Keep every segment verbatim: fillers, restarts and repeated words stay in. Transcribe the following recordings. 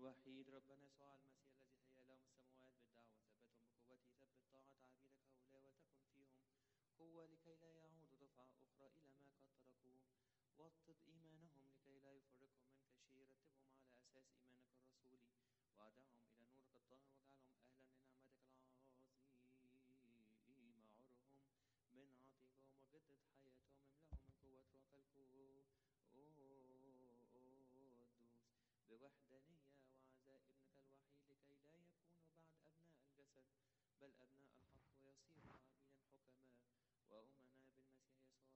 الوحيد ربنا يسوع المسيح الذي هيأ لهم السماوات بالدعوة ثبتهم بقوته ثبت طاعة عبيدك هؤلاء وتكن فيهم قوة لكي لا يعودوا دفعة أخرى إلى ما قد تركوه. وطد إيمانهم لكي لا يفرقهم منك شيء. رتبهم على أساس إيمانك الرسولي وأدعهم إلى نورك الطاهر واجعلهم أهلا لنعمتك العظيمة. عرهم من عطيكم وجدد حياتهم املأهم من قوة روحك القدوس بوحدانية وعزاء ابنك الوحيد لكي لا يكونوا بعد أبناء الجسد بل أبناء الحق ويصيروا عابدا حكماء وأمنا بالمسيح يسوع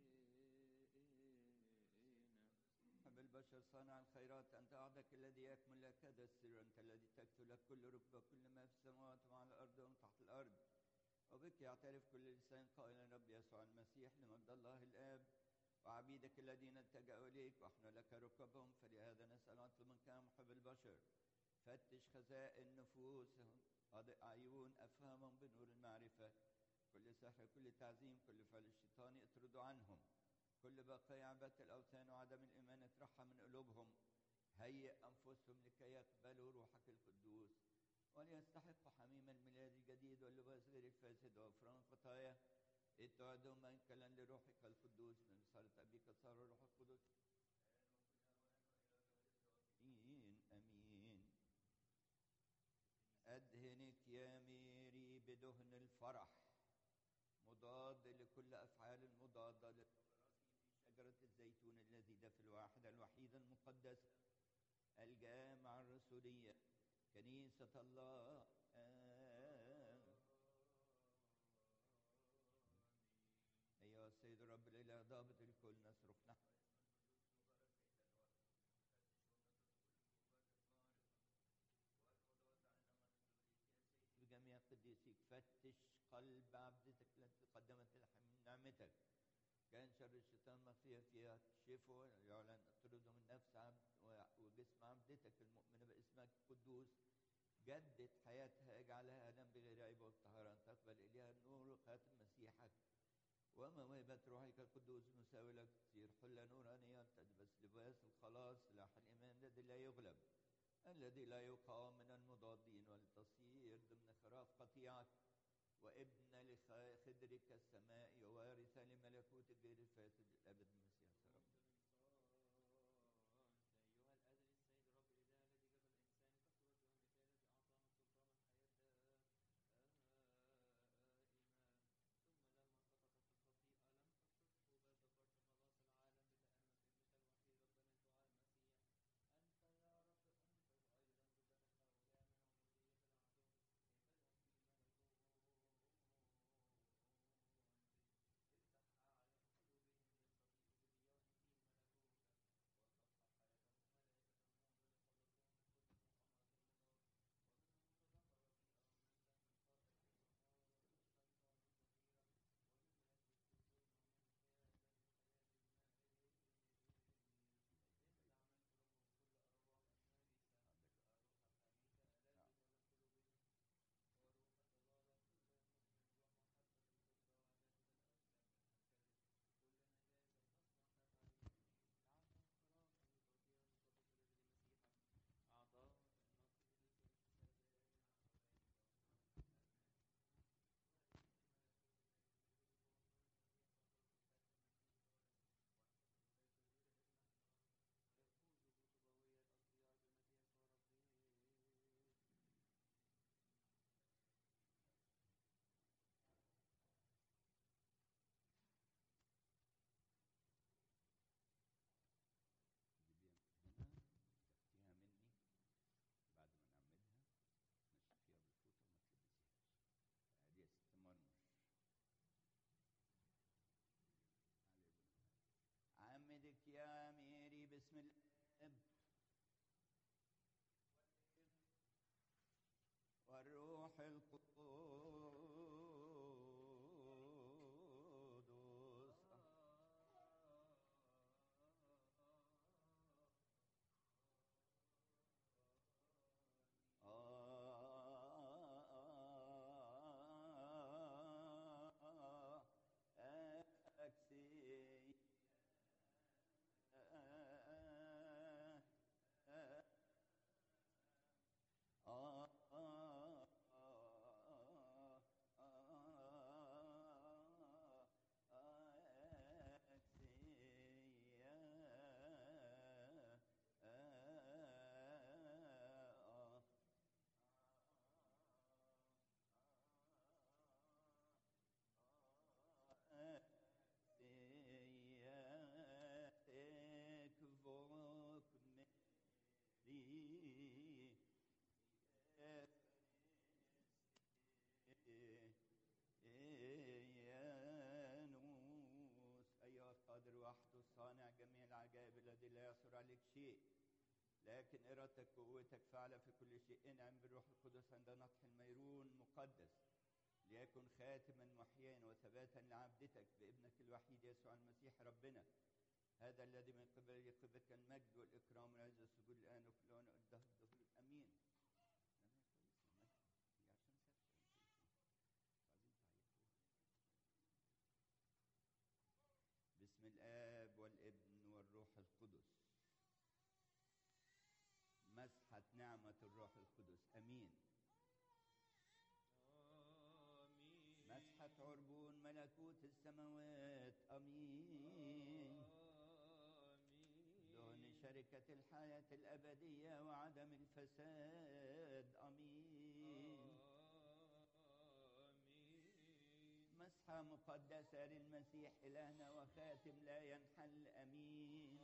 ربنا. حب البشر صانع الخيرات، أنت وحدك الذي يكمل لك هذا السر، أنت الذي تكتب لك كل ركبة كل ما في السماوات وعلى الأرض ومن تحت الأرض، وبك يعترف كل لسان قائلا رب يسوع المسيح لمجد الله الآب. وعبيدك الذين التجأوا إليك وإحنا لك ركبهم، فلهذا نسأل واطلب منك يا محب البشر فتش خزائن نفوسهم، أضئ عيون أفهمهم بنور المعرفة، كل سحر كل تعزيم كل فعل الشيطان اطردوا عنهم، كل بقايا عبادة الأوثان وعدم الإيمان اطرحها من قلوبهم، هيئ أنفسهم لكي يقبلوا روحك القدوس وليستحقوا حميم الميلاد الجديد واللباس غير الفاسد وغفران الخطايا، إذ تعدهم منكلا لروحك القدوس من بصارة أبيك صار الروح القدس آمين آمين. أدهنك يا ميري بدهن الفرح مضاد لكل أفعال المضادة للراسي في شجرة الزيتون الذي في الواحدة الوحيدة المقدسة الجامعة الرسولية كنيسة الله. آمين. أيها السيد الرب الإله ضابط الكل نصرخ نحو اسم القدوس المبارك كي تدعو فتش ونصرف كل القوات الخارقة والقضاء عن أمر الإبليس يا سيدي بجميع قديسيك. فتش قلب عبدتك التي قدمت من نعمتك، كان شر الشيطان مخفيا فيها تكشفه يعلن اطرده من نفس عبد وجسم عبدتك المؤمنة باسمك القدوس، جدد حياتها اجعلها آدم بغير عيب والطهارة، أن تقبل إليها النور وخاتم مسيحك وموهبة روحك القدوس مساوي لك، تصير حلة نورانية تلبس لباس الخلاص سلاح الإيمان الذي لا يغلب الذي لا يقاوم من المضادين، ولتصير ضمن خراف قطيعك وابن لخدرك السماء ووارثا لملكوت غير الفاسد الأبد المسيح رب. أيها الأزلي السيد الرب الإله الذي جبل الإنسان كصورته ومثال الذي أعطانا سلطان الحياة دائمة، ثم لما سقطت الخطيئة لم تتركه بل ظفرت خلاص العالم بتأنس ابنك الوحيد ربنا يسوع المسيح. أنت يا رب انظر أيضا ذبتك هؤلاء من عبودية العدو كيف لهم في ملكوت، افتح أعين قلوبهم ليستطيعوا باليوم في ملكوتك وتصحح حياتهم ملائكة الموت ليخلصوهم من كل مؤامرة المضاد ومن المتذكر في أمانته من قائد الشيطان الظهيرة ومما يكبس في الظلم ومن الخيانة الخيال المائل. إذ عملت لهم كل أرواح النارسة الروح الخبيثة الذي ظلم قلوبهم وروح الضلالة كل مسلم روح محبة الفضة وعبادة الأوثان الكذب كل نجاسة تصنع نفعل العالم خلاصا لتعطيها المقدس الذي لمسيحك أعضاء النصر لكي تتبع أولئك يفوز بطبوية الأصفياء بالمسيح يسوع ربنا. تجيبيها هنا تاخديها مني بعد ما نعملها تنشفيها بالفوطة وما تلبسيهاش. هذه يا ست مرمر عمدك يا ميري بسم الاب والروح القدس أكسي شيء، لكن إرادتك قوتك فعل في كل شيء. انعم بالروح القدس عند نطح الميرون مقدس، ليكن خاتما محيانا وثباتا لعبدتك بابنك الوحيد يسوع المسيح ربنا، هذا الذي من قبل يقبلك المجد والإكرام والعز والسجود الآن وكل آن والدهر الدهور. أمين. عشان بعدين تعيطوا. بسم الآب والابن والروح القدس. مسحة نعمة الروح القدس. أمين. آمين. مسحة عربون ملكوت السماوات. أمين. آمين. دهن شركة الحياة الأبدية وعدم الفساد. أمين. آمين. مسحة مقدسة للمسيح إلهنا وخاتم لا ينحل. أمين.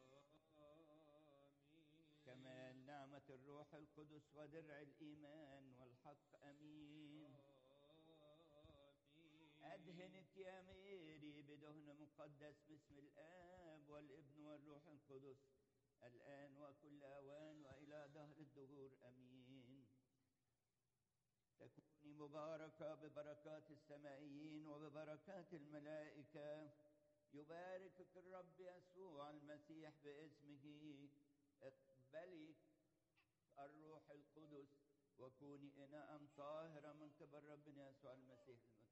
آمين. كمال نعمة الروح القدس ودرع الإيمان والحق. أمين. آمين. أدهنك يا ميري بدهن مقدس باسم الآب والابن والروح القدس الآن وكل أوان وإلى دهر الدهور. أمين. تكوني مباركة ببركات السمائيين وببركات الملائكة. يباركك الرب يسوع المسيح باسمه. اقبلي الروح القدس وكوني إناء طاهرة من قبل ربنا يسوع المسيح.